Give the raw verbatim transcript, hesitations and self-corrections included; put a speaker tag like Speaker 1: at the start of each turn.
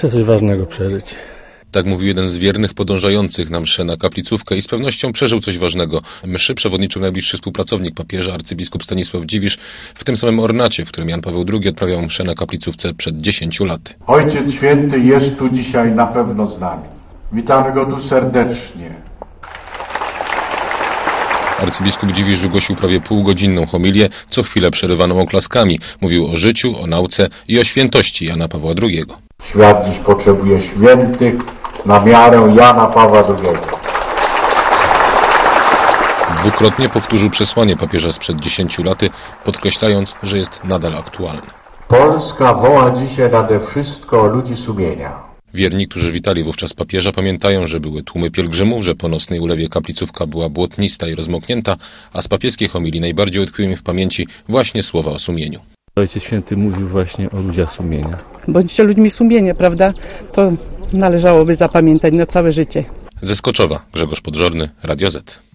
Speaker 1: Chcę coś ważnego przeżyć.
Speaker 2: Tak mówił jeden z wiernych podążających na mszę na kaplicówkę i z pewnością przeżył coś ważnego. Mszy przewodniczył najbliższy współpracownik papieża, arcybiskup Stanisław Dziwisz, w tym samym ornacie, w którym Jan Paweł drugi odprawiał mszę na kaplicówce przed dziesięciu laty.
Speaker 3: Ojciec Święty jest tu dzisiaj na pewno z nami. Witamy go tu serdecznie.
Speaker 2: Arcybiskup Dziwisz wygłosił prawie półgodzinną homilię, co chwilę przerywaną oklaskami. Mówił o życiu, o nauce i o świętości Jana Pawła drugiego.
Speaker 3: Świat dziś potrzebuje świętych na miarę Jana Pawła drugiego.
Speaker 2: Dwukrotnie powtórzył przesłanie papieża sprzed dziesięciu laty, podkreślając, że jest nadal aktualne.
Speaker 3: Polska woła dzisiaj nade wszystko ludzi sumienia.
Speaker 2: Wierni, którzy witali wówczas papieża, pamiętają, że były tłumy pielgrzymów, że po nocnej ulewie kaplicówka była błotnista i rozmoknięta, a z papieskiej homilii najbardziej utkwiły mi w pamięci właśnie słowa o sumieniu.
Speaker 1: Ojciec Święty mówił właśnie o ludziach sumienia.
Speaker 4: Bądźcie ludźmi sumienia, prawda? To należałoby zapamiętać na całe życie.
Speaker 2: Ze Skoczowa, Grzegorz Podżorny, Radio Z.